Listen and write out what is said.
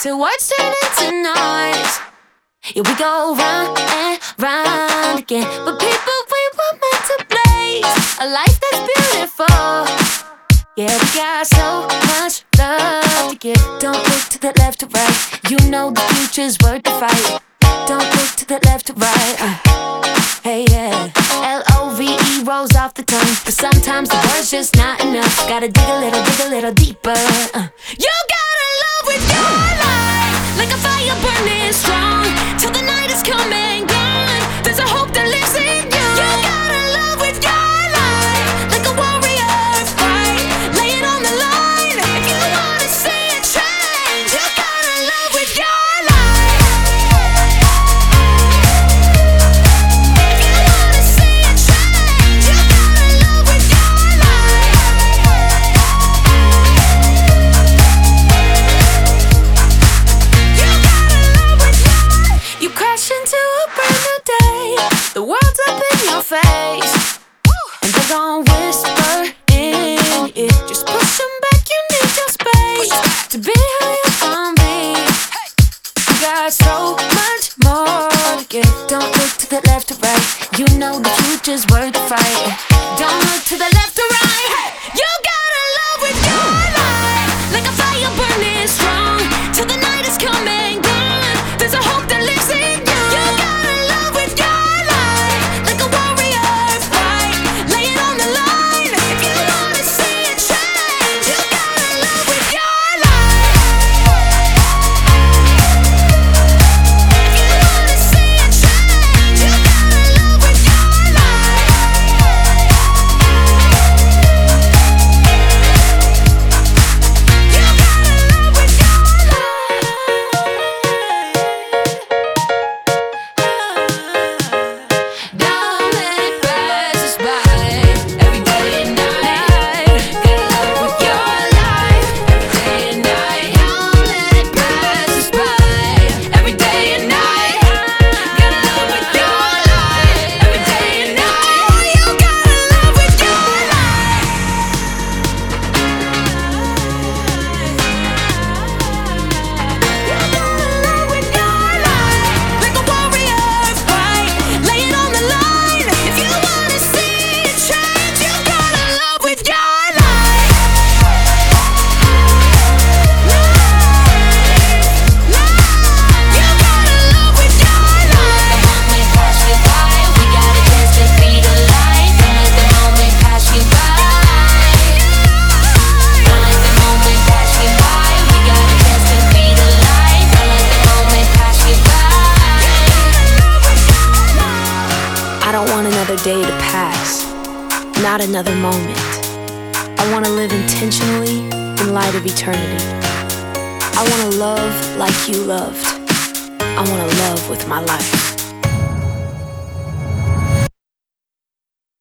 till words turn into noise. Yeah, we go round and round again, but people, we were meant to blaze a life that's beautiful. Yeah, we got so much love to give. Don't look to the left or right, you know the future's worth the fight. Don't look to the left or right, hey yeah. L-O-V-E rolls off the tongue, but sometimes the word's just not enough. Gotta dig a little deeper. You gotta love with your life, like a fire burning strong, till the night is come and gone. There's a hope that lives in you. You gotta love with your life, like a warrior fight, lay it on the line. If you wanna see a change, you gotta love with your life. If you wanna see a change, you gotta love with your life. You gotta love with your life. You crash into a brand new day, the world's up in your face, and they're gon' whisper in your ear, just push them back, you need your space to be who you gon' be. You got so much more to give. Don't look to the left or right, you know the future's worth the fight. Don't look to the left or right, you gotta love with your life, like a fire burning strong, till the night is come and gone. There's a hope that lives in you. You gotta love with your life, like a warrior fight, lay it on the line. If you wanna see a change, you gotta love with your life. If you wanna see a change, you gotta love with your life. You gotta love with your life. Don't let it pass us by. Every day and night, gotta love with your life. Every day and night, don't let it pass us by. Every day and night, gotta love with your life. Every day and night, oh, you gotta love with your life. You gotta love with your life, like a warrior fight, lay it on the line. If you wanna see a change, you gotta love with your life. You gotta love with your life. Don't let the moment pass you by. We got a chance to be the light. Don't let the moment pass you by. Don't let the moment pass you by. We got a chance to be the light. Don't let the moment pass you by. I don't want another day to pass, not another moment. I wanna live intentionally in light of eternity. I wanna love like you loved. I wanna love with my life.